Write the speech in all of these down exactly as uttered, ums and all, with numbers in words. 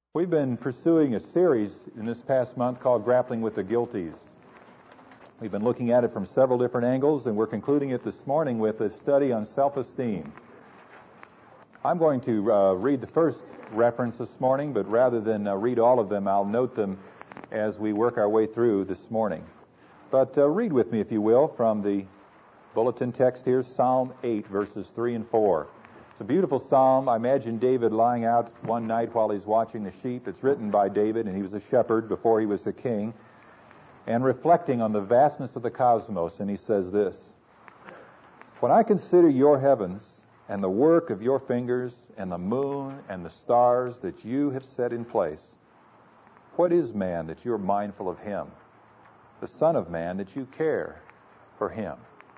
We've been pursuing a series in this past month called Grappling with the Guilties. We've been looking at it from several different angles, and we're concluding it this morning with a study on self-esteem. I'm going to uh, read the first reference this morning, but rather than uh, read all of them, I'll note them as we work our way through this morning. But uh, read with me, if you will, from the bulletin text here, Psalm eight, verses three and four. It's a beautiful psalm. I imagine David lying out one night while he's watching the sheep. It's written by David, and he was a shepherd before he was a king, and reflecting on the vastness of the cosmos. And he says this: "When I consider your heavens and the work of your fingers and the moon and the stars that you have set in place, what is man that you're mindful of him? The Son of Man that you care for him?"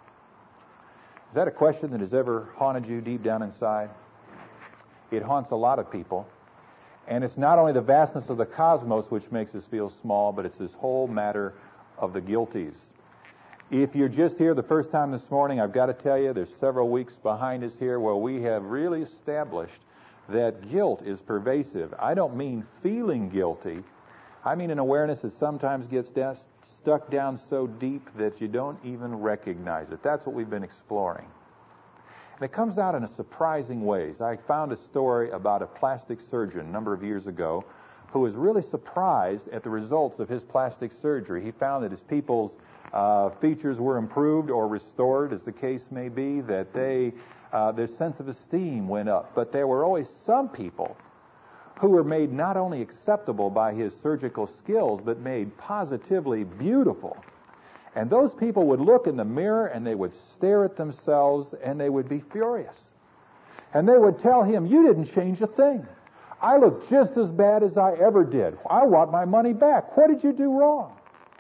Is that a question that has ever haunted you deep down inside? It haunts a lot of people. And it's not only the vastness of the cosmos which makes us feel small, but it's this whole matter of the guilties. If you're just here the first time this morning, I've got to tell you, there's several weeks behind us here where we have really established that guilt is pervasive. I don't mean feeling guilty. I mean an awareness that sometimes gets down, stuck down so deep that you don't even recognize it. That's what we've been exploring. And it comes out in a surprising ways. I found a story about a plastic surgeon a number of years ago who was really surprised at the results of his plastic surgery. He found that his people's uh, features were improved or restored, as the case may be, that they uh, their sense of esteem went up. But there were always some people who were made not only acceptable by his surgical skills, but made positively beautiful. And those people would look in the mirror and they would stare at themselves and they would be furious. And they would tell him, "You didn't change a thing. I look just as bad as I ever did. I want my money back. What did you do wrong?"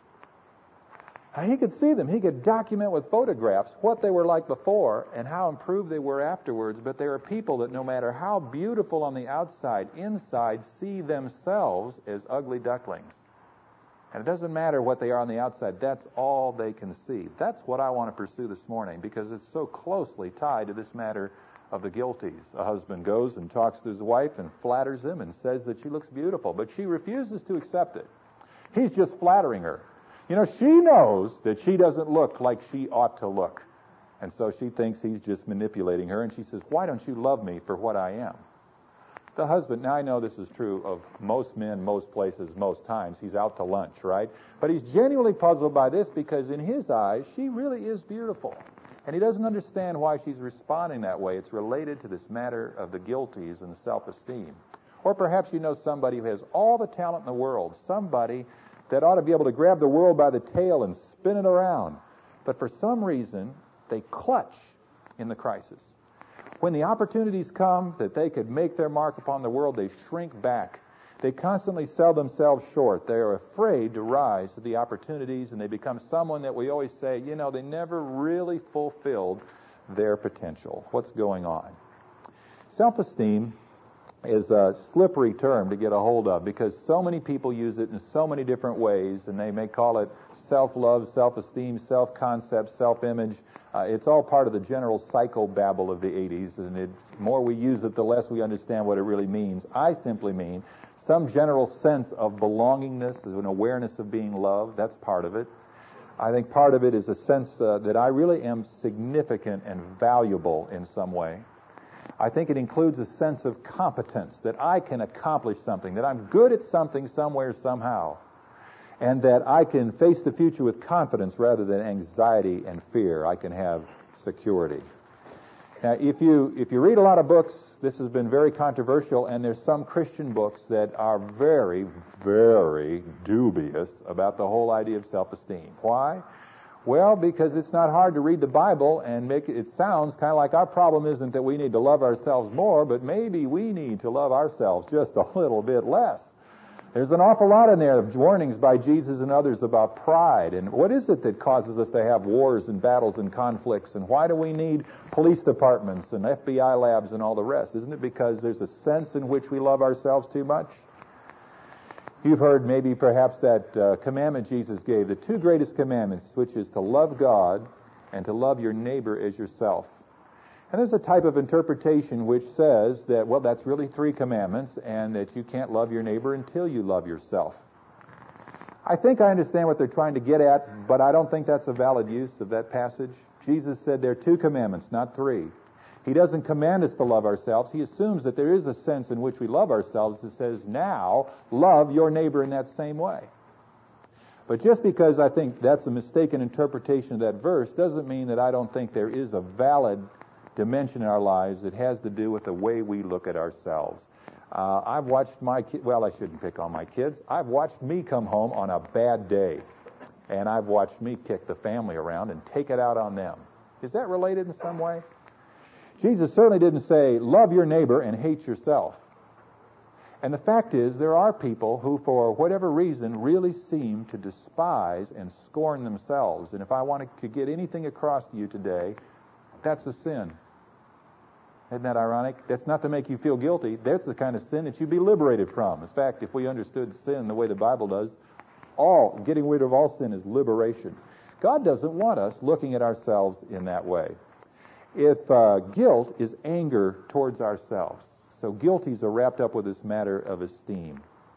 And he could see them. He could document with photographs what they were like before and how improved they were afterwards. But there are people that no matter how beautiful on the outside, inside see themselves as ugly ducklings. And it doesn't matter what they are on the outside. That's all they can see. That's what I want to pursue this morning because it's so closely tied to this matter of the guilties. A husband goes and talks to his wife and flatters him and says that she looks beautiful, but she refuses to accept it. He's just flattering her. You know, she knows that she doesn't look like she ought to look. And so she thinks he's just manipulating her, and she says, "Why don't you love me for what I am?" The husband, now I know this is true of most men, most places, most times. He's out to lunch, right? But he's genuinely puzzled by this because in his eyes, she really is beautiful. And he doesn't understand why she's responding that way. It's related to this matter of the guilties and self-esteem. Or perhaps you know somebody who has all the talent in the world, somebody that ought to be able to grab the world by the tail and spin it around. But for some reason, they clutch in the crisis. When the opportunities come that they could make their mark upon the world, they shrink back. They constantly sell themselves short. They are afraid to rise to the opportunities, and they become someone that we always say, you know, they never really fulfilled their potential. What's going on? Self-esteem is a slippery term to get a hold of because so many people use it in so many different ways, and they may call it self-love, self-esteem, self-concept, self-image. Uh, it's all part of the general psychobabble of the eighties, and the more we use it, the less we understand what it really means. I simply mean some general sense of belongingness, an awareness of being loved. That's part of it. I think part of it is a sense uh, that I really am significant and valuable in some way. I think it includes a sense of competence, that I can accomplish something, that I'm good at something somewhere, somehow, and that I can face the future with confidence rather than anxiety and fear. I can have security. Now, if you if you read a lot of books, this has been very controversial, and there's some Christian books that are very, very dubious about the whole idea of self-esteem. Why? Well, because it's not hard to read the Bible and make it, it sounds kind of like our problem isn't that we need to love ourselves more, but maybe we need to love ourselves just a little bit less. There's an awful lot in there of warnings by Jesus and others about pride. And what is it that causes us to have wars and battles and conflicts? And why do we need police departments and F B I labs and all the rest? Isn't it because there's a sense in which we love ourselves too much? You've heard maybe perhaps that uh, commandment Jesus gave, the two greatest commandments, which is to love God and to love your neighbor as yourself. And there's a type of interpretation which says that, well, that's really three commandments, and that you can't love your neighbor until you love yourself. I think I understand what they're trying to get at, but I don't think that's a valid use of that passage. Jesus said there are two commandments, not three. He doesn't command us to love ourselves. He assumes that there is a sense in which we love ourselves that says, now, love your neighbor in that same way. But just because I think that's a mistaken interpretation of that verse doesn't mean that I don't think there is a valid dimension in our lives that has to do with the way we look at ourselves. Uh, I've watched my kids, well, I shouldn't pick on my kids. I've watched me come home on a bad day, and I've watched me kick the family around and take it out on them. Is that related in some way? Jesus certainly didn't say, love your neighbor and hate yourself. And the fact is, there are people who, for whatever reason, really seem to despise and scorn themselves. And if I wanted to get anything across to you today, that's a sin. Isn't that ironic? That's not to make you feel guilty. That's the kind of sin that you'd be liberated from. In fact, if we understood sin the way the Bible does, all, getting rid of all sin is liberation. God doesn't want us looking at ourselves in that way. If uh, guilt is anger towards ourselves. So guilties are wrapped up with this matter of esteem.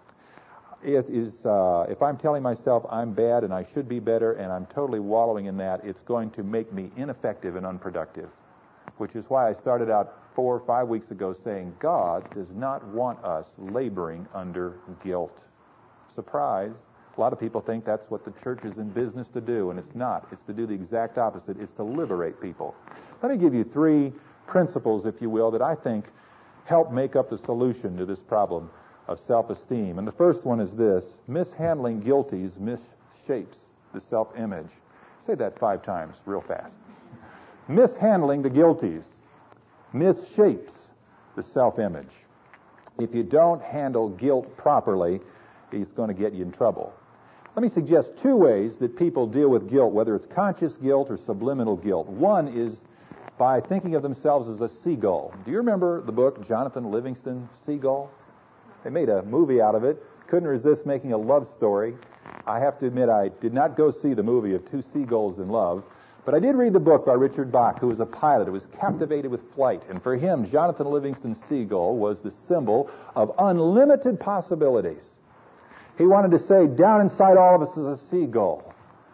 It is, uh, if I'm telling myself I'm bad and I should be better and I'm totally wallowing in that, it's going to make me ineffective and unproductive. Which is why I started out four or five weeks ago saying God does not want us laboring under guilt. Surprise. A lot of people think that's what the church is in business to do, and it's not. It's to do the exact opposite. It's to liberate people. Let me give you three principles, if you will, that I think help make up the solution to this problem of self-esteem. And the first one is this: mishandling guilties misshapes the self-image. Say that five times real fast. Mishandling the guilties misshapes the self-image. If you don't handle guilt properly, it's going to get you in trouble. Let me suggest two ways that people deal with guilt, whether it's conscious guilt or subliminal guilt. One is by thinking of themselves as a seagull. Do you remember the book Jonathan Livingston, Seagull? They made a movie out of it. Couldn't resist making a love story. I have to admit, I did not go see the movie of two seagulls in love, but I did read the book by Richard Bach, who was a pilot who was captivated with flight. And for him, Jonathan Livingston's seagull was the symbol of unlimited possibilities. He wanted to say, down inside all of us is a seagull.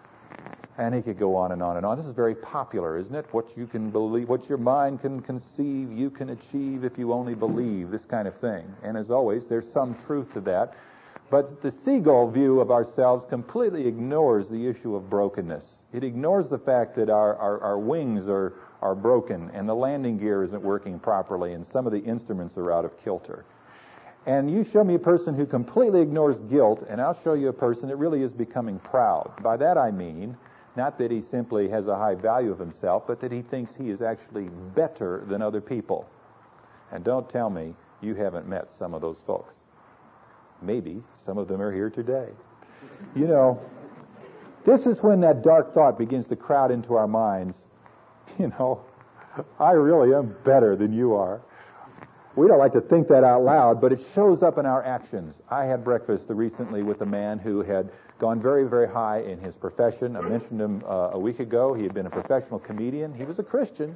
And he could go on and on and on. This is very popular, isn't it? What you can believe, what your mind can conceive, you can achieve if you only believe, this kind of thing. And as always, there's some truth to that. But the seagull view of ourselves completely ignores the issue of brokenness. It ignores the fact that our, our, our wings are, are broken and the landing gear isn't working properly and some of the instruments are out of kilter. And you show me a person who completely ignores guilt, and I'll show you a person that really is becoming proud. By that I mean, not that he simply has a high value of himself, but that he thinks he is actually better than other people. And don't tell me you haven't met some of those folks. Maybe some of them are here today. You know, this is when that dark thought begins to crowd into our minds. You know, I really am better than you are. We don't like to think that out loud, but it shows up in our actions. I had breakfast recently with a man who had gone very, very high in his profession. I mentioned him uh, a week ago. He had been a professional comedian. He was a Christian.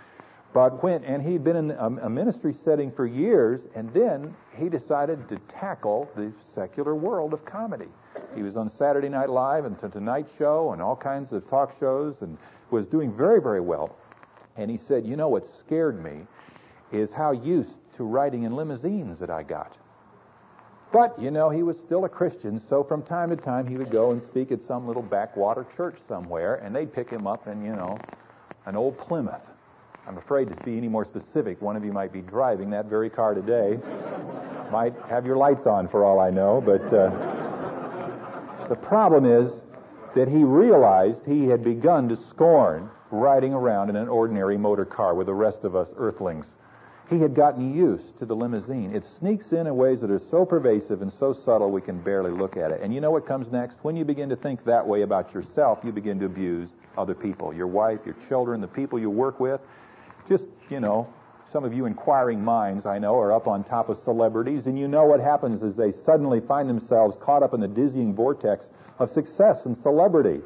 But when, and he'd been in a, a ministry setting for years, and then he decided to tackle the secular world of comedy. He was on Saturday Night Live and The Tonight Show and all kinds of talk shows and was doing very, very well. And he said, you know, what scared me is how used to riding in limousines that I got. But, you know, he was still a Christian, so from time to time he would go and speak at some little backwater church somewhere, and they'd pick him up in, you know, an old Plymouth. I'm afraid to be any more specific. One of you might be driving that very car today. Might have your lights on for all I know, but uh, the problem is that he realized he had begun to scorn riding around in an ordinary motor car with the rest of us earthlings. He had gotten used to the limousine. It sneaks in in ways that are so pervasive and so subtle we can barely look at it. And you know what comes next? When you begin to think that way about yourself, you begin to abuse other people, your wife, your children, the people you work with. Just, you know, some of you inquiring minds, I know, are up on top of celebrities, and you know what happens is they suddenly find themselves caught up in the dizzying vortex of success and celebrity.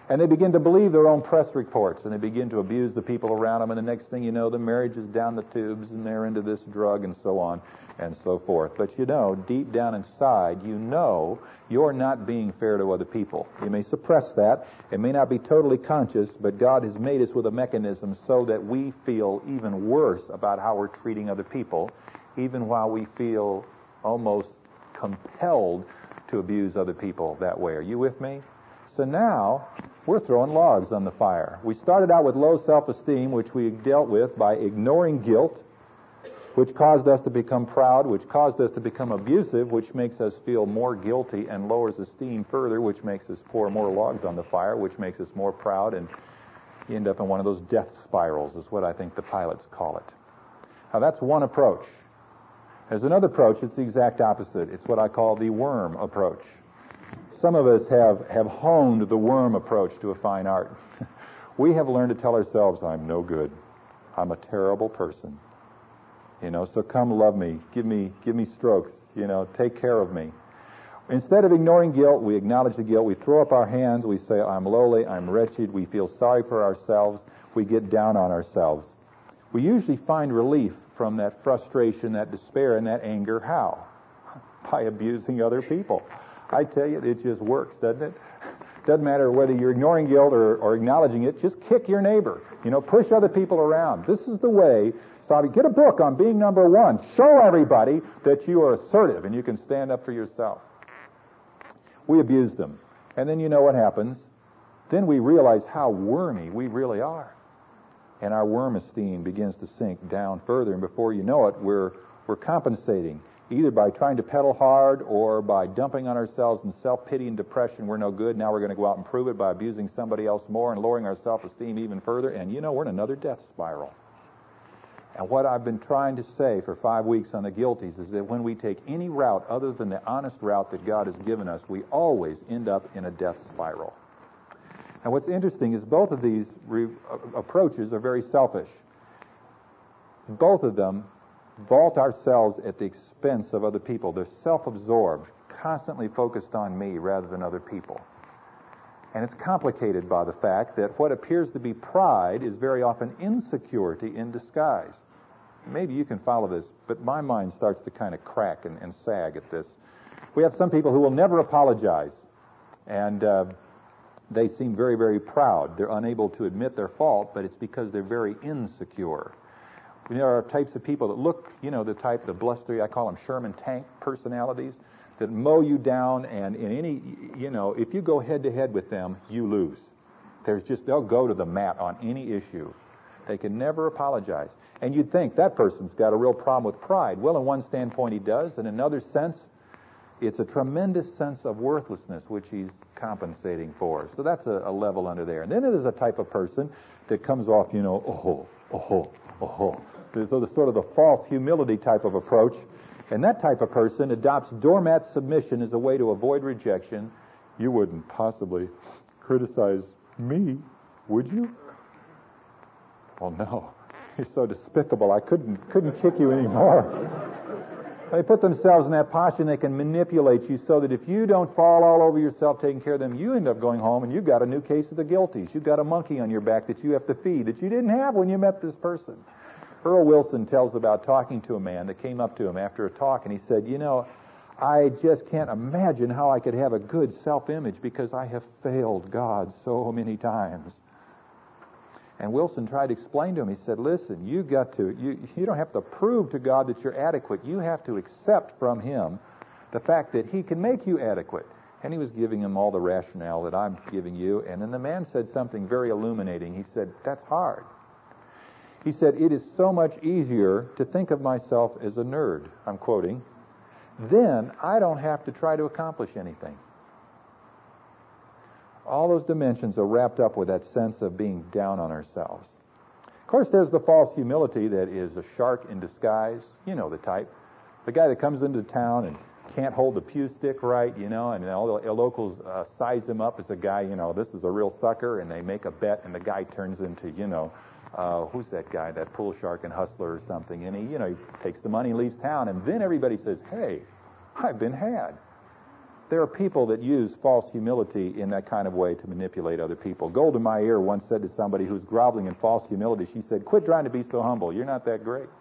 And they begin to believe their own press reports, and they begin to abuse the people around them, and the next thing you know, the marriage is down the tubes, and they're into this drug, and so on, and so forth. But you know, deep down inside, you know you're not being fair to other people. You may suppress that. It may not be totally conscious, but God has made us with a mechanism so that we feel even worse about how we're treating other people, even while we feel almost compelled to abuse other people that way. Are you with me? So now, we're throwing logs on the fire. We started out with low self-esteem, which we dealt with by ignoring guilt, which caused us to become proud, which caused us to become abusive, which makes us feel more guilty and lowers esteem further, which makes us pour more logs on the fire, which makes us more proud, and you end up in one of those death spirals, is what I think the pilots call it. Now, that's one approach. There's another approach. It's the exact opposite. It's what I call the worm approach. Some of us have, have honed the worm approach to a fine art. We have learned to tell ourselves, I'm no good. I'm a terrible person. You know, so come love me. Give me, give me strokes. You know, take care of me. Instead of ignoring guilt, we acknowledge the guilt. We throw up our hands. We say, I'm lowly. I'm wretched. We feel sorry for ourselves. We get down on ourselves. We usually find relief from that frustration, that despair, and that anger. How? By abusing other people. I tell you, it just works, doesn't it? Doesn't matter whether you're ignoring guilt or, or acknowledging it. Just kick your neighbor. You know, push other people around. This is the way. So get a book on being number one. Show everybody that you are assertive and you can stand up for yourself. We abuse them. And then you know what happens. Then we realize how wormy we really are. And our worm esteem begins to sink down further. And before you know it, we're we're compensating, either by trying to pedal hard or by dumping on ourselves in self-pity and depression. We're no good. Now we're going to go out and prove it by abusing somebody else more and lowering our self-esteem even further. And you know, we're in another death spiral. And what I've been trying to say for five weeks on the guilties is that when we take any route other than the honest route that God has given us, we always end up in a death spiral. And what's interesting is both of these re- approaches are very selfish. Both of them vault ourselves at the expense of other people. They're self-absorbed, constantly focused on me rather than other people. And it's complicated by the fact that what appears to be pride is very often insecurity in disguise. Maybe you can follow this, but my mind starts to kind of crack and, and sag at this. We have some people who will never apologize, and uh, they seem very, very proud. They're unable to admit their fault, but it's because they're very insecure. There are types of people that look, you know, the type, the blustery, I call them Sherman tank personalities, that mow you down, and in any, you know, if you go head-to-head with them, you lose. There's just, they'll go to the mat on any issue. They can never apologize. And you'd think that person's got a real problem with pride. Well, in one standpoint, he does. In another sense, it's a tremendous sense of worthlessness, which he's compensating for. So that's a, a level under there. And then there's a type of person that comes off, you know, oh, oh, oh, oh. So the sort of the false humility type of approach. And that type of person adopts doormat submission as a way to avoid rejection. You wouldn't possibly criticize me, would you? Well, no. You're so despicable. I couldn't couldn't kick you anymore. They put themselves in that posture and they can manipulate you so that if you don't fall all over yourself taking care of them, you end up going home and you've got a new case of the guilties. You've got a monkey on your back that you have to feed that you didn't have when you met this person. Earl Wilson tells about talking to a man that came up to him after a talk, and he said, you know, I just can't imagine how I could have a good self-image because I have failed God so many times. And Wilson tried to explain to him, he said, listen, you got to, you, you don't have to prove to God that you're adequate. You have to accept from Him the fact that He can make you adequate. And he was giving him all the rationale that I'm giving you. And then the man said something very illuminating. He said, that's hard. He said, it is so much easier to think of myself as a nerd, I'm quoting, then I don't have to try to accomplish anything. All those dimensions are wrapped up with that sense of being down on ourselves. Of course, there's the false humility that is a shark in disguise. You know the type. The guy that comes into town and can't hold the pew stick right, you know, and all the locals uh, size him up as a guy, you know, this is a real sucker, and they make a bet, and the guy turns into, you know, Uh, who's that guy, that pool shark and hustler or something? And he, you know, he takes the money and leaves town. And then everybody says, hey, I've been had. There are people that use false humility in that kind of way to manipulate other people. Golda Meir once said to somebody who's groveling in false humility, she said, "Quit trying to be so humble. You're not that great."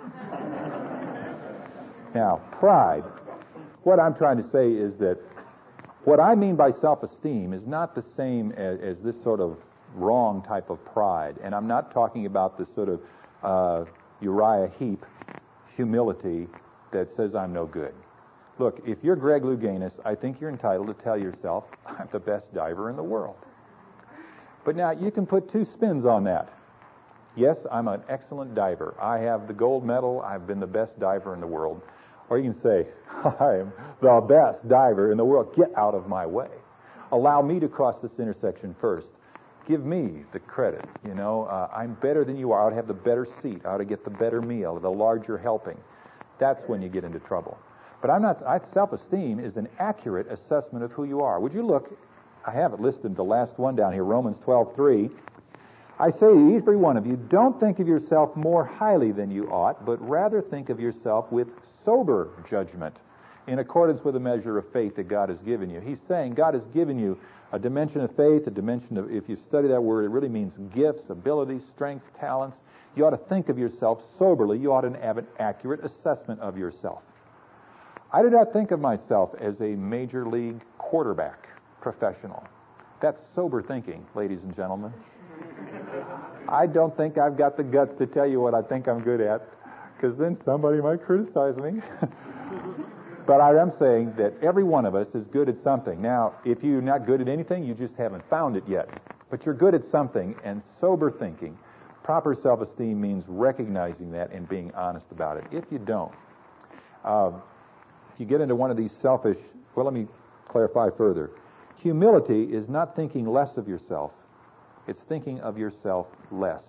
Now, pride. What I'm trying to say is that what I mean by self-esteem is not the same as, as this sort of wrong type of pride. And I'm not talking about the sort of uh, Uriah Heep humility that says I'm no good. Look, if you're Greg Louganis, I think you're entitled to tell yourself, I'm the best diver in the world. But now, you can put two spins on that. Yes, I'm an excellent diver. I have the gold medal. I've been the best diver in the world. Or you can say, I am the best diver in the world. Get out of my way. Allow me to cross this intersection first. Give me the credit. You know, uh, I'm better than you are. I ought to have the better seat. I ought to get the better meal, the larger helping. That's when you get into trouble. But I'm not. I, self-esteem is an accurate assessment of who you are. Would you look? I have it listed, the last one down here, Romans twelve three. I say to every one of you, don't think of yourself more highly than you ought, but rather think of yourself with sober judgment, in accordance with the measure of faith that God has given you. He's saying God has given you a dimension of faith, a dimension of, if you study that word, it really means gifts, abilities, strengths, talents. You ought to think of yourself soberly. You ought to have an accurate assessment of yourself. I do not think of myself as a major league quarterback professional. That's sober thinking, ladies and gentlemen. I don't think I've got the guts to tell you what I think I'm good at, because then somebody might criticize me. But I am saying that every one of us is good at something. Now, if you're not good at anything, you just haven't found it yet. But you're good at something, and sober thinking, proper self-esteem means recognizing that and being honest about it. If you don't, uh, if you get into one of these selfish, well, let me clarify further. Humility is not thinking less of yourself. It's thinking of yourself less.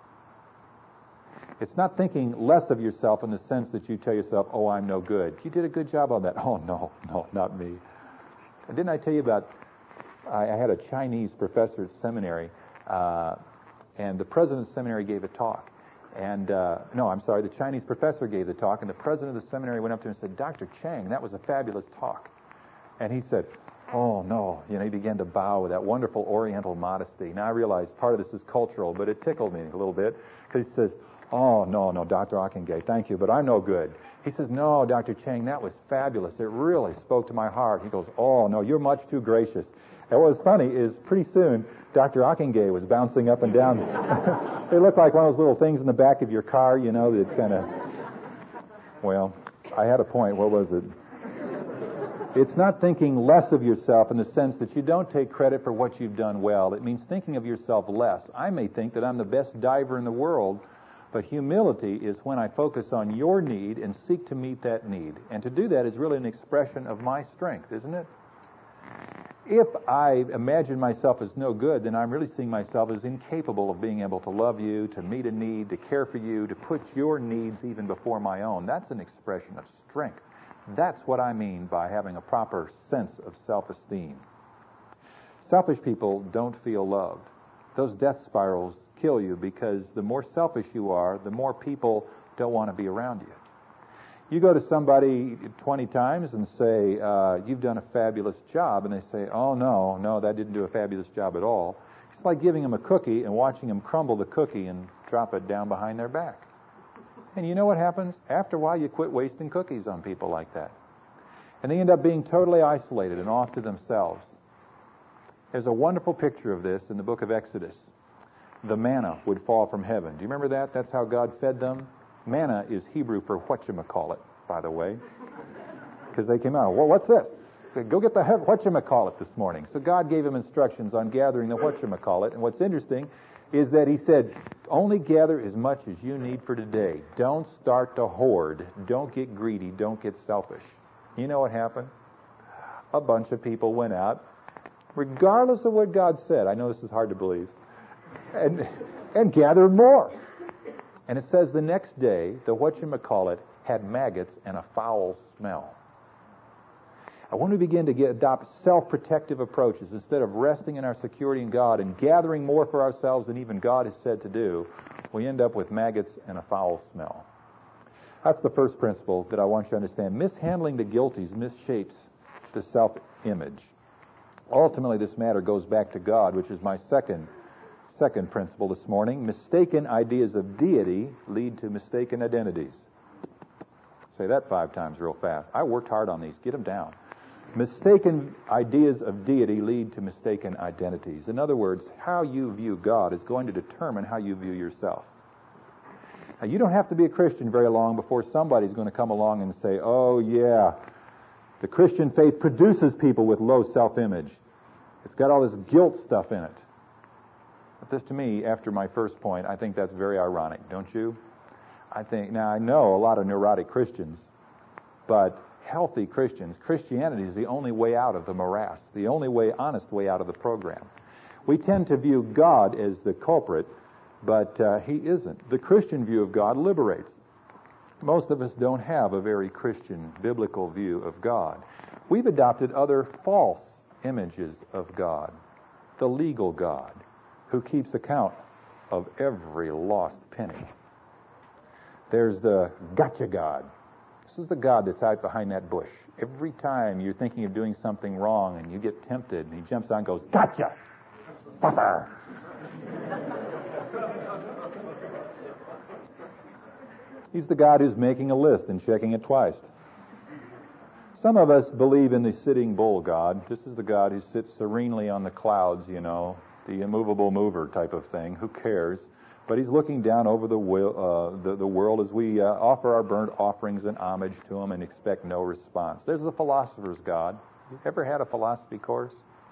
It's not thinking less of yourself in the sense that you tell yourself, oh, I'm no good. You did a good job on that. Oh, no, no, not me. And didn't I tell you about, I, I had a Chinese professor at seminary, uh, and the president of the seminary gave a talk. And, uh, no, I'm sorry, the Chinese professor gave the talk, and the president of the seminary went up to him and said, Doctor Chang, that was a fabulous talk. And he said, oh, no. You know, he began to bow with that wonderful oriental modesty. Now, I realize part of this is cultural, but it tickled me a little bit, because he says, oh, no, no, Doctor Ockengay, thank you, but I'm no good. He says, no, Doctor Chang, that was fabulous. It really spoke to my heart. He goes, oh, no, you're much too gracious. And what was funny is pretty soon, Doctor Ockengay was bouncing up and down. They look like one of those little things in the back of your car, you know, that kind of, well, I had a point. What was it? It's not thinking less of yourself in the sense that you don't take credit for what you've done well. It means thinking of yourself less. I may think that I'm the best diver in the world, but humility is when I focus on your need and seek to meet that need. And to do that is really an expression of my strength, isn't it? If I imagine myself as no good, then I'm really seeing myself as incapable of being able to love you, to meet a need, to care for you, to put your needs even before my own. That's an expression of strength. That's what I mean by having a proper sense of self-esteem. Selfish people don't feel loved. Those death spirals kill you because the more selfish you are, the more people don't want to be around you. You go to somebody twenty times and say, uh, you've done a fabulous job, and they say, oh, no, no, that didn't do a fabulous job at all. It's like giving them a cookie and watching them crumble the cookie and drop it down behind their back. And you know what happens? After a while, you quit wasting cookies on people like that. And they end up being totally isolated and off to themselves. There's a wonderful picture of this in the book of Exodus. The manna would fall from heaven. Do you remember that? That's how God fed them. Manna is Hebrew for whatchamacallit, by the way. Because they came out, well, what's this? Go get the whatchamacallit this morning. So God gave them instructions on gathering the whatchamacallit. And what's interesting is that he said, only gather as much as you need for today. Don't start to hoard. Don't get greedy. Don't get selfish. You know what happened? A bunch of people went out, regardless of what God said. I know this is hard to believe. And, and gathered more. And it says the next day, the whatchamacallit had maggots and a foul smell. And when we begin to get, adopt self-protective approaches, instead of resting in our security in God and gathering more for ourselves than even God has said to do, we end up with maggots and a foul smell. That's the first principle that I want you to understand. Mishandling the guilties misshapes the self-image. Ultimately, this matter goes back to God, which is my second second principle this morning. Mistaken ideas of deity lead to mistaken identities. Say that five times real fast. I worked hard on these. Get them down. Mistaken ideas of deity lead to mistaken identities. In other words, how you view God is going to determine how you view yourself. Now, you don't have to be a Christian very long before somebody's going to come along and say, oh, yeah, the Christian faith produces people with low self-image. It's got all this guilt stuff in it. But this, to me, after my first point, I think that's very ironic, don't you? I think, now I know a lot of neurotic Christians, but healthy Christians, Christianity is the only way out of the morass, the only way, honest way out of the program. We tend to view God as the culprit, but uh, he isn't. The Christian view of God liberates. Most of us don't have a very Christian, biblical view of God. We've adopted other false images of God. The legal God, who keeps account of every lost penny. There's the gotcha God. This is the God that's out behind that bush. Every time you're thinking of doing something wrong and you get tempted, and he jumps out and goes, gotcha! Buffer! He's the God who's making a list and checking it twice. Some of us believe in the sitting bull God. This is the God who sits serenely on the clouds, you know, the immovable mover type of thing. Who cares? But he's looking down over the, uh, the, the world as we uh, offer our burnt offerings and homage to him and expect no response. There's the philosopher's God. You ever had a philosophy course?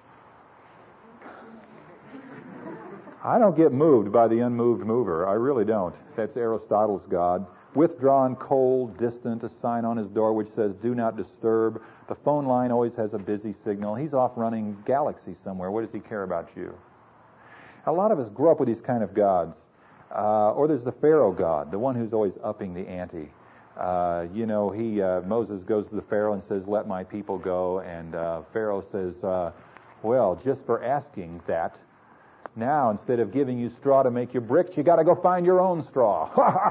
I don't get moved by the unmoved mover. I really don't. That's Aristotle's God. Withdrawn, cold, distant, a sign on his door which says, do not disturb. The phone line always has a busy signal. He's off running galaxies somewhere. What does he care about you? A lot of us grow up with these kind of gods. Uh, or there's the Pharaoh God, the one who's always upping the ante. Uh, you know, he uh, Moses goes to the Pharaoh and says, let my people go. And uh, Pharaoh says, uh, well, just for asking that, now instead of giving you straw to make your bricks, you got to go find your own straw.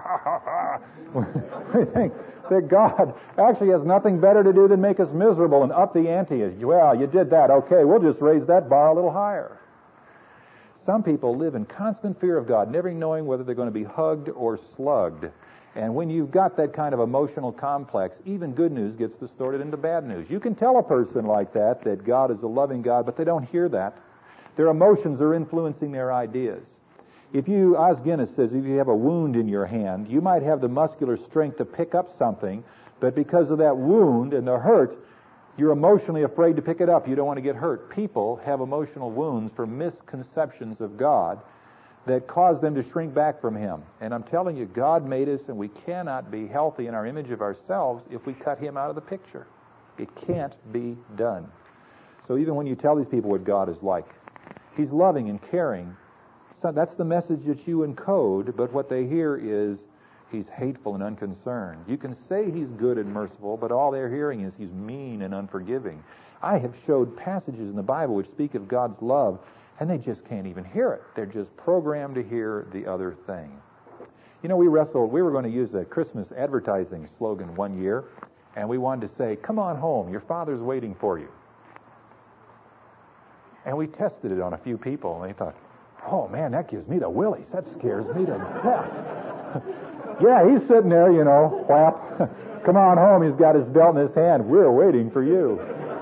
We think that God actually has nothing better to do than make us miserable and up the ante. Well, you did that. Okay, we'll just raise that bar a little higher. Some people live in constant fear of God, never knowing whether they're going to be hugged or slugged. And when you've got that kind of emotional complex, even good news gets distorted into bad news. You can tell a person like that that God is a loving God, but they don't hear that. Their emotions are influencing their ideas. If you, Os Guinness says, if you have a wound in your hand, you might have the muscular strength to pick up something, but because of that wound and the hurt, you're emotionally afraid to pick it up. You don't want to get hurt. People have emotional wounds from misconceptions of God that cause them to shrink back from him. And I'm telling you, God made us, and we cannot be healthy in our image of ourselves if we cut him out of the picture. It can't be done. So even when you tell these people what God is like, he's loving and caring. So that's the message that you encode, but what they hear is he's hateful and unconcerned. You can say he's good and merciful, but all they're hearing is he's mean and unforgiving. I have showed passages in the Bible which speak of God's love, and they just can't even hear it. They're just programmed to hear the other thing. You know, we wrestled, we were going to use a Christmas advertising slogan one year, and we wanted to say, come on home, your Father's waiting for you. And we tested it on a few people, and they thought, oh man, that gives me the willies. That scares me to death. Yeah, he's sitting there, you know, whap. Come on home, he's got his belt in his hand. We're waiting for you.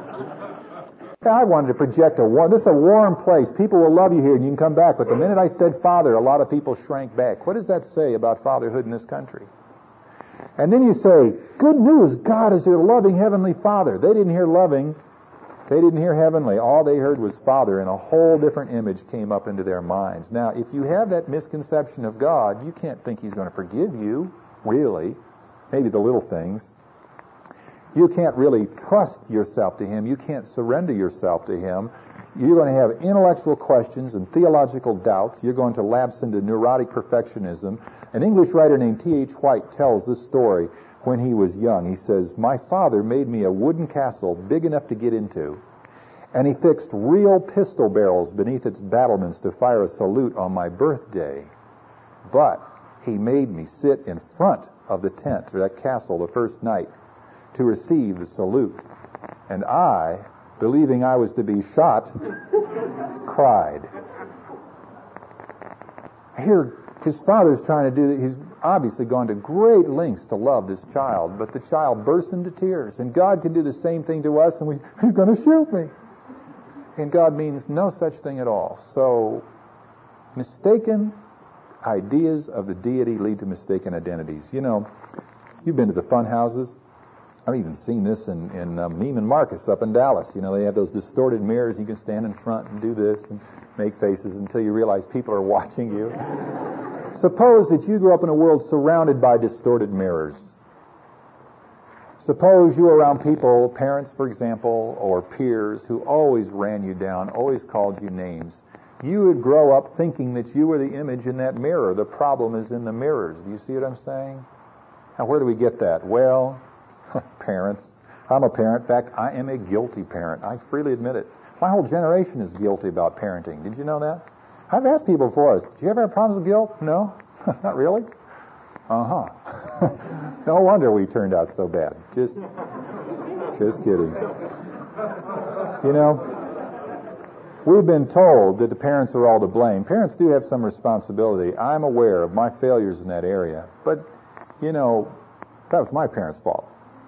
I wanted to project a warm, this is a warm place. People will love you here and you can come back. But the minute I said father, a lot of people shrank back. What does that say about fatherhood in this country? And then you say, good news, God is your loving heavenly Father. They didn't hear loving. They didn't hear heavenly. All they heard was Father, and a whole different image came up into their minds. Now, if you have that misconception of God, you can't think he's going to forgive you, really. Maybe the little things. You can't really trust yourself to him. You can't surrender yourself to him. You're going to have intellectual questions and theological doubts. You're going to lapse into neurotic perfectionism. An English writer named T H White tells this story when he was young. He says, my father made me a wooden castle big enough to get into, and he fixed real pistol barrels beneath its battlements to fire a salute on my birthday. But he made me sit in front of the tent, or that castle, the first night to receive the salute. And I, believing I was to be shot, cried. Here, his father's trying to do that. He's obviously gone to great lengths to love this child, but the child bursts into tears. And God can do the same thing to us, and we, he's going to shoot me. And God means no such thing at all. So, mistaken ideas of the deity lead to mistaken identities. You know, you've been to the fun houses. I've even seen this in, in um, Neiman Marcus up in Dallas. You know, they have those distorted mirrors. You can stand in front and do this and make faces until you realize people are watching you. Suppose that you grew up in a world surrounded by distorted mirrors. Suppose you were around people, parents, for example, or peers who always ran you down, always called you names. You would grow up thinking that you were the image in that mirror. The problem is in the mirrors. Do you see what I'm saying? Now, where do we get that? Well, parents. I'm a parent. In fact, I am a guilty parent. I freely admit it. My whole generation is guilty about parenting. Did you know that? I've asked people before, do you ever have problems with guilt? No? Not really? Uh-huh. No wonder we turned out so bad. Just, just kidding. You know, we've been told that the parents are all to blame. Parents do have some responsibility. I'm aware of my failures in that area. But, you know, that was my parents' fault.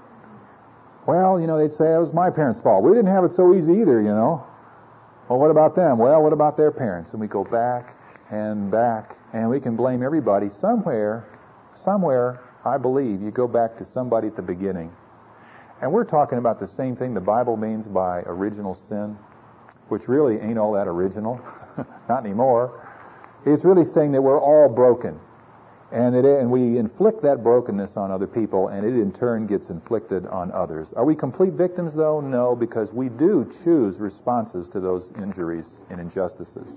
Well, you know, they'd say it was my parents' fault. We didn't have it so easy either, you know. Well, what about them? Well, what about their parents? And we go back and back, and we can blame everybody. Somewhere, somewhere, I believe, you go back to somebody at the beginning. And we're talking about the same thing the Bible means by original sin, which really ain't all that original. Not anymore. It's really saying that we're all broken. And, it, and we inflict that brokenness on other people, and it in turn gets inflicted on others. Are we complete victims, though? No, because we do choose responses to those injuries and injustices.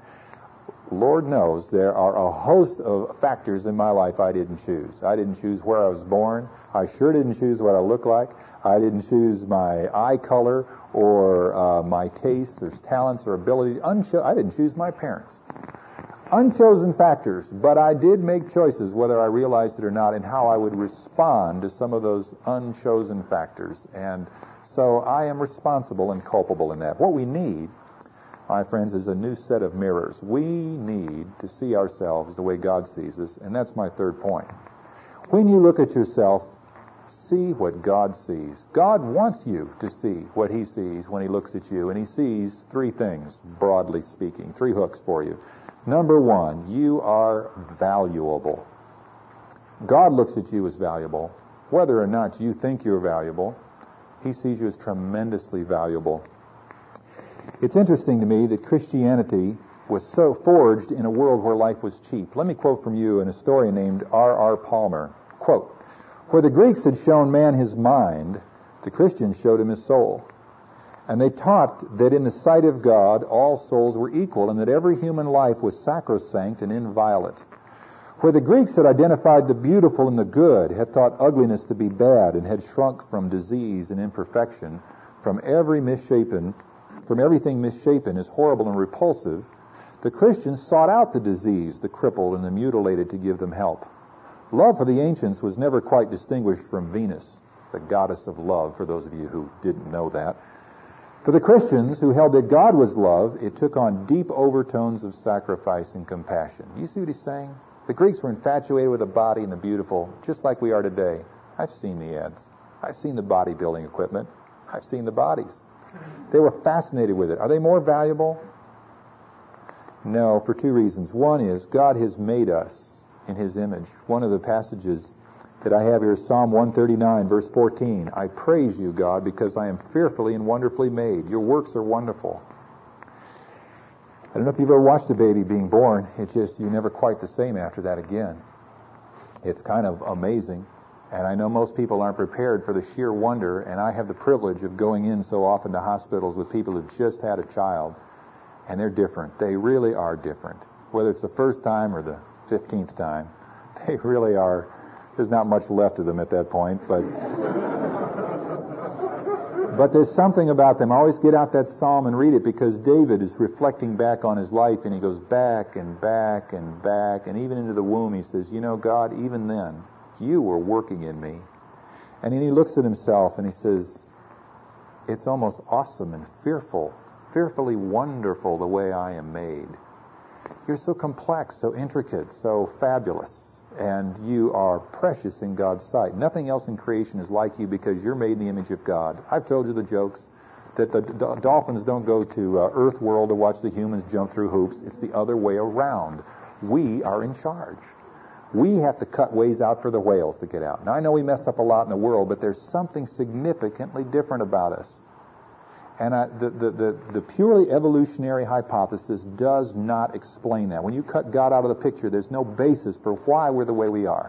Lord knows there are a host of factors in my life I didn't choose. I didn't choose where I was born. I sure didn't choose what I look like. I didn't choose my eye color or uh, my tastes or talents or abilities. Uncho- I didn't choose my parents. Unchosen factors, but I did make choices, whether I realized it or not, in how I would respond to some of those unchosen factors. And so I am responsible and culpable in that. What we need, my friends, is a new set of mirrors. We need to see ourselves the way God sees us, and that's my third point. When you look at yourself, see what God sees. God wants you to see what He sees when He looks at you, and He sees three things, broadly speaking, three hooks for you. Number one, you are valuable. God looks at you as valuable. Whether or not you think you're valuable, He sees you as tremendously valuable. It's interesting to me that Christianity was so forged in a world where life was cheap. Let me quote from you an historian named R R Palmer. Quote, "Where the Greeks had shown man his mind, the Christians showed him his soul. And they taught that in the sight of God all souls were equal and that every human life was sacrosanct and inviolate. Where the Greeks had identified the beautiful and the good, had thought ugliness to be bad, and had shrunk from disease and imperfection, from every misshapen, from everything misshapen as horrible and repulsive, the Christians sought out the diseased, the crippled, and the mutilated to give them help. Love for the ancients was never quite distinguished from Venus, the goddess of love, for those of you who didn't know that. For the Christians, who held that God was love, it took on deep overtones of sacrifice and compassion." You see what he's saying? The Greeks were infatuated with the body and the beautiful, just like we are today. I've seen the ads. I've seen the bodybuilding equipment. I've seen the bodies. They were fascinated with it. Are they more valuable? No, for two reasons. One is God has made us in His image. One of the passages that I have here is Psalm one thirty-nine, verse fourteen. "I praise you, God, because I am fearfully and wonderfully made. Your works are wonderful." I don't know if you've ever watched a baby being born. It's just, you're never quite the same after that again. It's kind of amazing. And I know most people aren't prepared for the sheer wonder, and I have the privilege of going in so often to hospitals with people who've just had a child, and they're different. They really are different. Whether it's the first time or the fifteenth time, they really are. There's not much left of them at that point, but but there's something about them. I always get out that psalm and read it because David is reflecting back on his life, and he goes back and back and back, and even into the womb he says, you know, God, even then, you were working in me. And then he looks at himself and he says, It's almost awesome and fearful, fearfully wonderful the way I am made. You're so complex, so intricate, so fabulous, and you are precious in God's sight. Nothing else in creation is like you because you're made in the image of God. I've told you the jokes that the d- dolphins don't go to uh, Earth World to watch the humans jump through hoops. It's the other way around. We are in charge. We have to cut ways out for the whales to get out. Now, I know we mess up a lot in the world, but there's something significantly different about us. And I, the, the, the, the purely evolutionary hypothesis does not explain that. When you cut God out of the picture, there's no basis for why we're the way we are.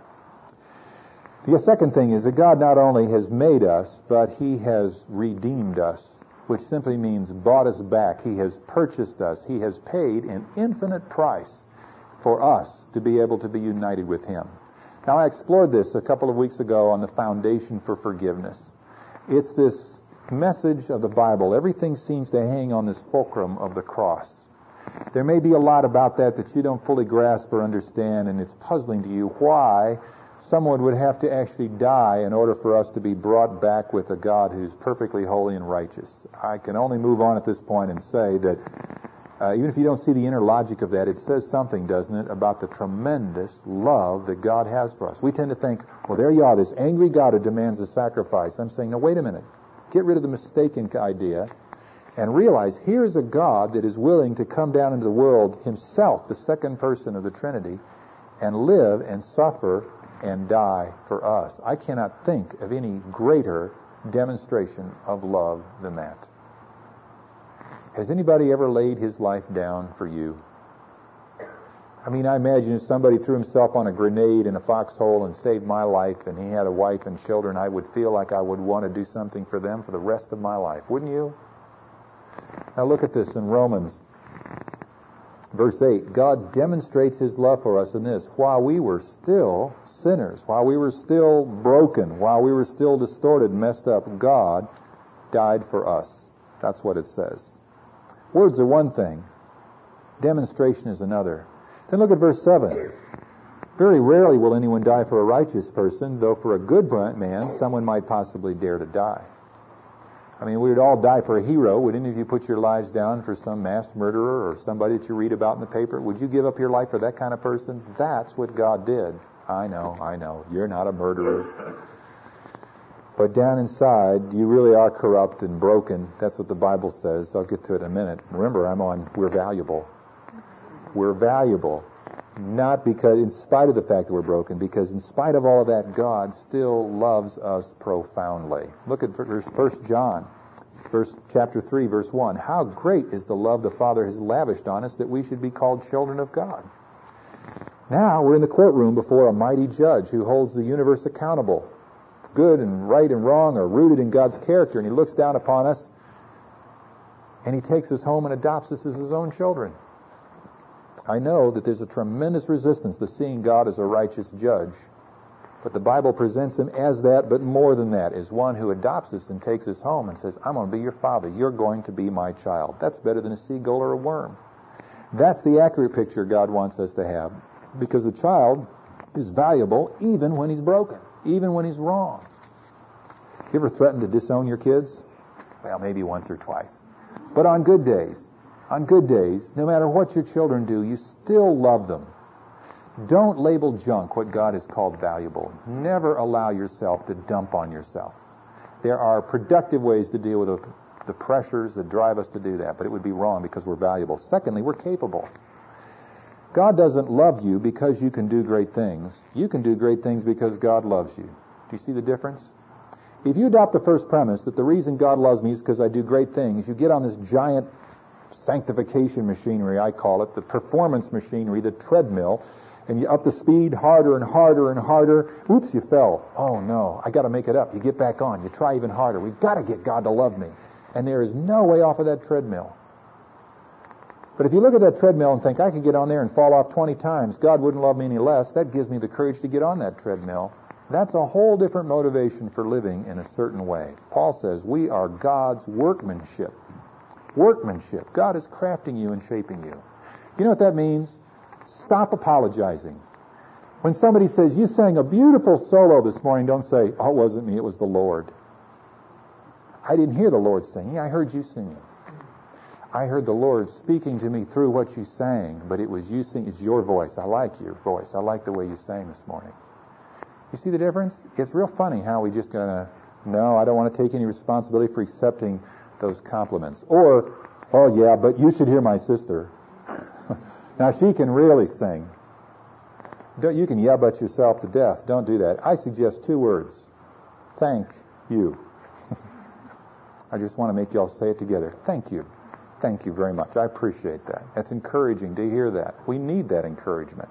The second thing is that God not only has made us, but He has redeemed us, which simply means bought us back. He has purchased us. He has paid an infinite price for us to be able to be united with Him. Now, I explored this a couple of weeks ago on the foundation for forgiveness. It's this message of the Bible. Everything seems to hang on this fulcrum of the cross. There may be a lot about that that you don't fully grasp or understand, and it's puzzling to you why someone would have to actually die in order for us to be brought back with a God who's perfectly holy and righteous. I can only move on at this point and say that Uh, even if you don't see the inner logic of that, it says something, doesn't it, about the tremendous love that God has for us. We tend to think, well, there you are, this angry God who demands a sacrifice. I'm saying, no, wait a minute. Get rid of the mistaken idea and realize here's a God that is willing to come down into the world Himself, the second person of the Trinity, and live and suffer and die for us. I cannot think of any greater demonstration of love than that. Has anybody ever laid his life down for you? I mean, I imagine if somebody threw himself on a grenade in a foxhole and saved my life, and he had a wife and children, I would feel like I would want to do something for them for the rest of my life. Wouldn't you? Now look at this in Romans, verse eight. God demonstrates His love for us in this. While we were still sinners, while we were still broken, while we were still distorted and messed up, God died for us. That's what it says. Words are one thing. Demonstration is another. Then look at verse seven. Very rarely will anyone die for a righteous person, though for a good man, someone might possibly dare to die. I mean, we would all die for a hero. Would any of you put your lives down for some mass murderer or somebody that you read about in the paper? Would you give up your life for that kind of person? That's what God did. I know, I know. You're not a murderer. But down inside, you really are corrupt and broken. That's what the Bible says. I'll get to it in a minute. Remember, I'm on we're valuable. We're valuable. Not because, in spite of the fact that we're broken, because in spite of all of that, God still loves us profoundly. Look at First John, verse, chapter three, verse one. How great is the love the Father has lavished on us that we should be called children of God. Now we're in the courtroom before a mighty judge who holds the universe accountable. Good and right and wrong are rooted in God's character, and He looks down upon us and He takes us home and adopts us as His own children. I know that there's a tremendous resistance to seeing God as a righteous judge, but the Bible presents Him as that, but more than that, as one who adopts us and takes us home and says, I'm going to be your father. You're going to be my child. That's better than a seagull or a worm. That's the accurate picture God wants us to have, because a child is valuable even when he's broken, even when he's wrong. You ever threatened to disown your kids? Well, maybe once or twice. But on good days, on good days, no matter what your children do, you still love them. Don't label junk what God has called valuable. Never allow yourself to dump on yourself. There are productive ways to deal with the, the pressures that drive us to do that, but it would be wrong because we're valuable. Secondly, we're capable. God doesn't love you because you can do great things. You can do great things because God loves you. Do you see the difference? If you adopt the first premise that the reason God loves me is because I do great things, you get on this giant sanctification machinery, I call it, the performance machinery, the treadmill, and you up the speed harder and harder and harder. Oops, you fell. Oh no, I got to make it up. You get back on. You try even harder. We've got to get God to love me. And there is no way off of that treadmill. But if you look at that treadmill and think, I could get on there and fall off twenty times, God wouldn't love me any less, that gives me the courage to get on that treadmill. That's a whole different motivation for living in a certain way. Paul says, we are God's workmanship. Workmanship. God is crafting you and shaping you. You know what that means? Stop apologizing. When somebody says, you sang a beautiful solo this morning, don't say, oh, it wasn't me, it was the Lord. I didn't hear the Lord singing. I heard you singing. I heard the Lord speaking to me through what you sang, but it was you singing. It's your voice. I like your voice. I like the way you sang this morning. You see the difference? It's real funny how we just gonna, no, I don't want to take any responsibility for accepting those compliments. Or, oh yeah, but you should hear my sister. Now she can really sing. Don't, you can yeah but yourself to death. Don't do that. I suggest two words. Thank you. I just want to make you all say it together. Thank you. Thank you very much. I appreciate that. That's encouraging to hear that. We need that encouragement.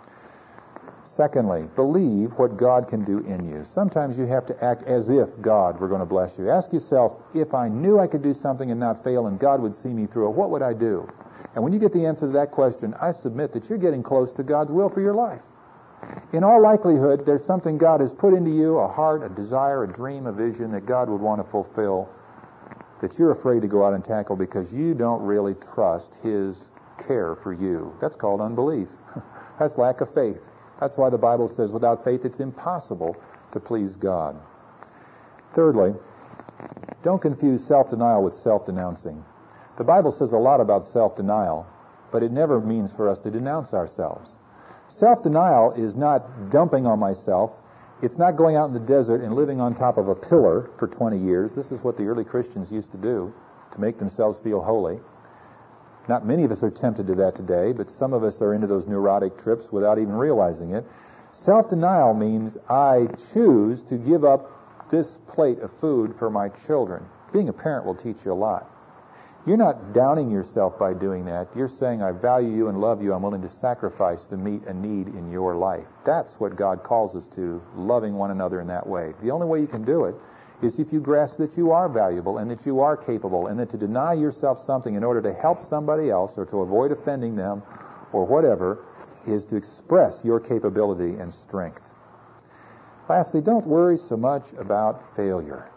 Secondly, believe what God can do in you. Sometimes you have to act as if God were going to bless you. Ask yourself, if I knew I could do something and not fail and God would see me through it, what would I do? And when you get the answer to that question, I submit that you're getting close to God's will for your life. In all likelihood, there's something God has put into you, a heart, a desire, a dream, a vision that God would want to fulfill, that you're afraid to go out and tackle because you don't really trust His care for you. That's called unbelief. That's lack of faith. That's why the Bible says without faith it's impossible to please God. Thirdly, don't confuse self-denial with self-denouncing. The Bible says a lot about self-denial, but it never means for us to denounce ourselves. Self-denial is not dumping on myself. It's not going out in the desert and living on top of a pillar for twenty years. This is what the early Christians used to do to make themselves feel holy. Not many of us are tempted to that today, but some of us are into those neurotic trips without even realizing it. Self-denial means I choose to give up this plate of food for my children. Being a parent will teach you a lot. You're not downing yourself by doing that. You're saying, I value you and love you. I'm willing to sacrifice to meet a need in your life. That's what God calls us to, loving one another in that way. The only way you can do it is if you grasp that you are valuable and that you are capable, and that to deny yourself something in order to help somebody else or to avoid offending them or whatever is to express your capability and strength. Lastly, don't worry so much about failure.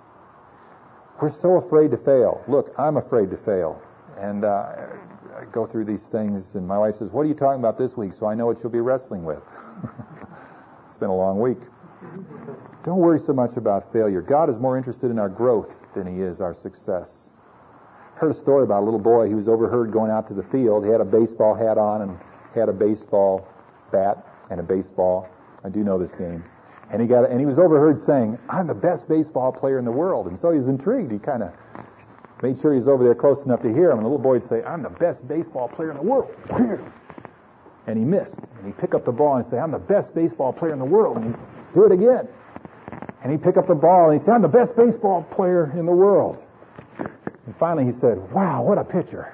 We're so afraid to fail. Look, I'm afraid to fail. And uh, I go through these things, and my wife says, what are you talking about this week so I know what you'll be wrestling with? It's been a long week. Don't worry so much about failure. God is more interested in our growth than He is our success. I heard a story about a little boy who was overheard going out to the field. He had a baseball hat on and had a baseball bat and a baseball. I do know this game. And he got, and he was overheard saying, I'm the best baseball player in the world. And so he was intrigued. He kind of made sure he was over there close enough to hear him. And the little boy would say, I'm the best baseball player in the world. And he missed. And he'd pick up the ball and say, I'm the best baseball player in the world. And he'd do it again. And he'd pick up the ball and he'd say, I'm the best baseball player in the world. And finally he said, wow, what a pitcher.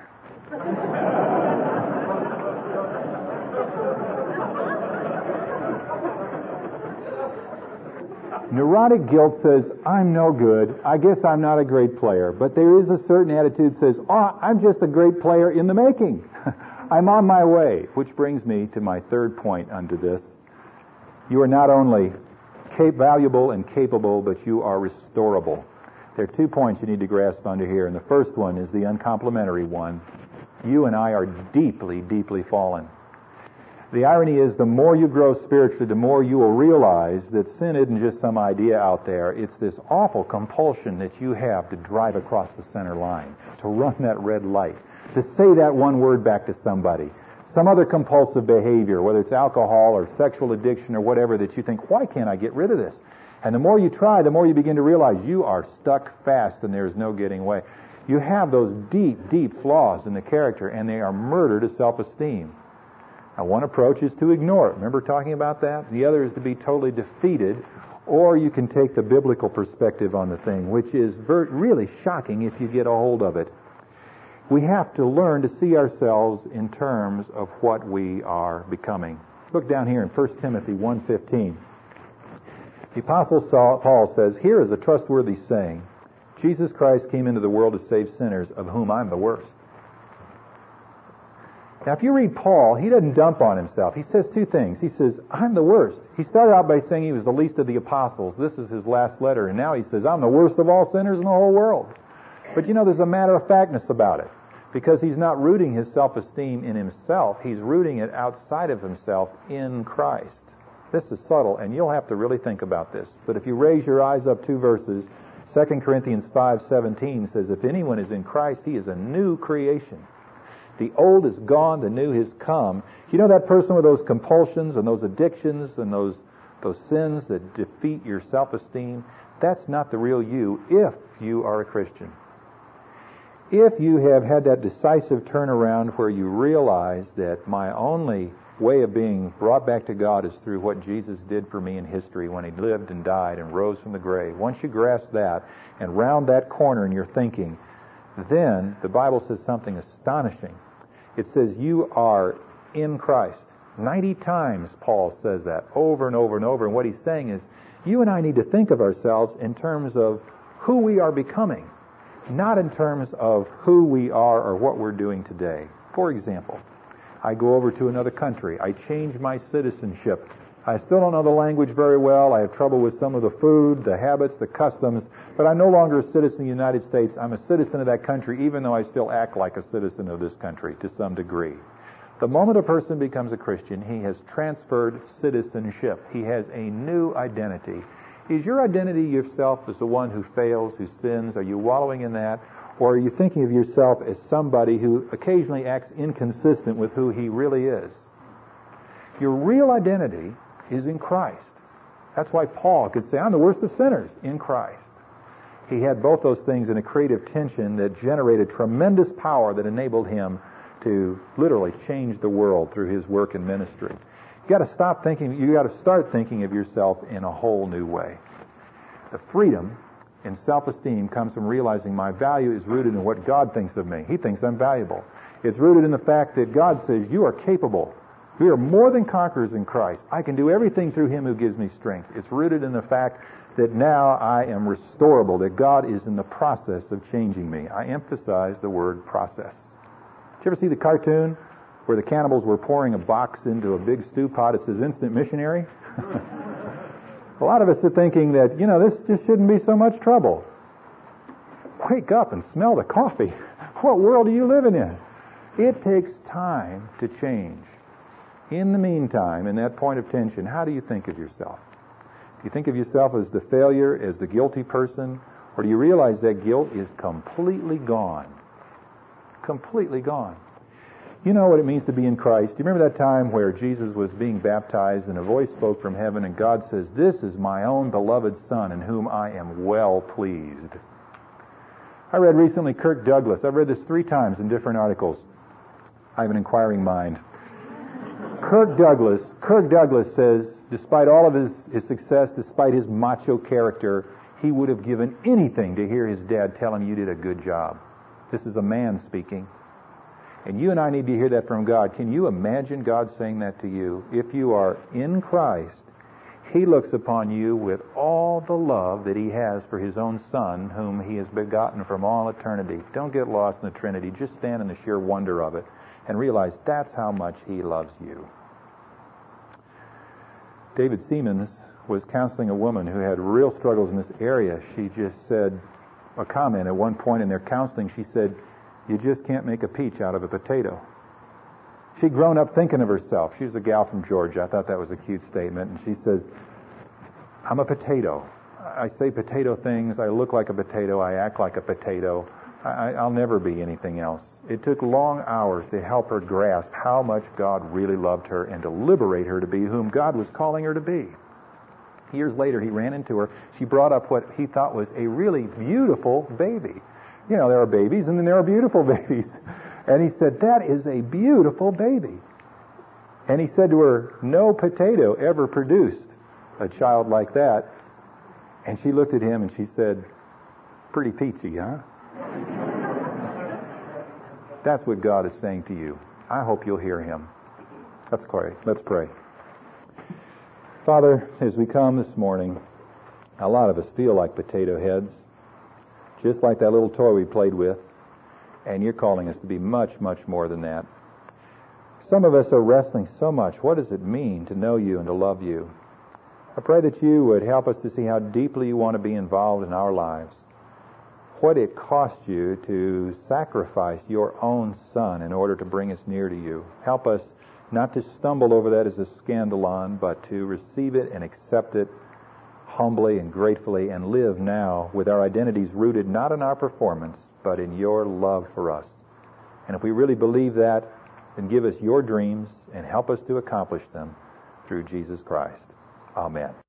Neurotic guilt says, I'm no good. I guess I'm not a great player. But there is a certain attitude that says, oh, I'm just a great player in the making. I'm on my way. Which brings me to my third point under this. You are not only cap- valuable and capable, but you are restorable. There are two points you need to grasp under here. And the first one is the uncomplimentary one. You and I are deeply, deeply fallen. The irony is the more you grow spiritually, the more you will realize that sin isn't just some idea out there. It's this awful compulsion that you have to drive across the center line, to run that red light, to say that one word back to somebody. Some other compulsive behavior, whether it's alcohol or sexual addiction or whatever, that you think, why can't I get rid of this? And the more you try, the more you begin to realize you are stuck fast and there's no getting away. You have those deep, deep flaws in the character, and they are murder to self-esteem. Now, one approach is to ignore it. Remember talking about that? The other is to be totally defeated, or you can take the biblical perspective on the thing, which is ver- really shocking if you get a hold of it. We have to learn to see ourselves in terms of what we are becoming. Look down here in First Timothy one fifteen. The Apostle Paul says, here is a trustworthy saying, Jesus Christ came into the world to save sinners, of whom I'm the worst. Now, if you read Paul, he doesn't dump on himself. He says two things. He says, I'm the worst. He started out by saying he was the least of the apostles. This is his last letter. And now he says, I'm the worst of all sinners in the whole world. But you know, there's a matter-of-factness about it. Because he's not rooting his self-esteem in himself. He's rooting it outside of himself in Christ. This is subtle, and you'll have to really think about this. But if you raise your eyes up two verses, Second Corinthians five seventeen says, if anyone is in Christ, he is a new creation. The old is gone, the new has come. You know that person with those compulsions and those addictions and those, those sins that defeat your self-esteem? That's not the real you if you are a Christian. If you have had that decisive turnaround where you realize that my only way of being brought back to God is through what Jesus did for me in history when he lived and died and rose from the grave. Once you grasp that and round that corner in your thinking, then the Bible says something astonishing. It says you are in Christ. ninety times Paul says that over and over and over. And what he's saying is you and I need to think of ourselves in terms of who we are becoming, not in terms of who we are or what we're doing today. For example, I go over to another country. I change my citizenship. I still don't know the language very well. I have trouble with some of the food, the habits, the customs, but I'm no longer a citizen of the United States. I'm a citizen of that country, even though I still act like a citizen of this country to some degree. The moment a person becomes a Christian, he has transferred citizenship. He has a new identity. Is your identity yourself as the one who fails, who sins? Are you wallowing in that? Or are you thinking of yourself as somebody who occasionally acts inconsistent with who he really is? Your real identity is in Christ. That's why Paul could say, I'm the worst of sinners in Christ. He had both those things in a creative tension that generated tremendous power that enabled him to literally change the world through his work and ministry. You got to stop thinking, you got to start thinking of yourself in a whole new way. The freedom and self-esteem comes from realizing my value is rooted in what God thinks of me. He thinks I'm valuable. It's rooted in the fact that God says, you are capable. We are more than conquerors in Christ. I can do everything through him who gives me strength. It's rooted in the fact that now I am restorable, that God is in the process of changing me. I emphasize the word process. Did you ever see the cartoon where the cannibals were pouring a box into a big stew pot? It says instant missionary. A lot of us are thinking that, you know, this just shouldn't be so much trouble. Wake up and smell the coffee. What world are you living in? It takes time to change. In the meantime, in that point of tension, how do you think of yourself? Do you think of yourself as the failure, as the guilty person, or do you realize that guilt is completely gone? Completely gone. You know what it means to be in Christ. Do you remember that time where Jesus was being baptized and a voice spoke from heaven and God says, this is my own beloved Son in whom I am well pleased. I read recently Kirk Douglas. I've read this three times in different articles. I have an inquiring mind. Kirk Douglas, Kirk Douglas says, despite all of his, his success, despite his macho character, he would have given anything to hear his dad tell him you did a good job. This is a man speaking. And you and I need to hear that from God. Can you imagine God saying that to you? If you are in Christ, he looks upon you with all the love that he has for his own Son, whom he has begotten from all eternity. Don't get lost in the Trinity. Just stand in the sheer wonder of it and realize that's how much he loves you. David Siemens was counseling a woman who had real struggles in this area. She just said a comment at one point in their counseling. She said, you just can't make a peach out of a potato. She'd grown up thinking of herself. She was a gal from Georgia. I thought that was a cute statement. And she says, I'm a potato. I say potato things. I look like a potato. I act like a potato. I, I'll never be anything else. It took long hours to help her grasp how much God really loved her and to liberate her to be whom God was calling her to be. Years later, he ran into her. She brought up what he thought was a really beautiful baby. You know, there are babies and then there are beautiful babies. And he said, that is a beautiful baby. And he said to her, no potato ever produced a child like that. And she looked at him and she said, pretty peachy, huh? That's what God is saying to you. I hope you'll hear him. Let's pray. Let's pray. Father, as we come this morning, a lot of us feel like potato heads, just like that little toy we played with, and you're calling us to be much, much more than that. Some of us are wrestling so much. What does it mean to know you and to love you? I pray that you would help us to see how deeply you want to be involved in our lives. What it cost you to sacrifice your own Son in order to bring us near to you. Help us not to stumble over that as a scandalon, but to receive it and accept it humbly and gratefully and live now with our identities rooted not in our performance, but in your love for us. And if we really believe that, then give us your dreams and help us to accomplish them through Jesus Christ. Amen.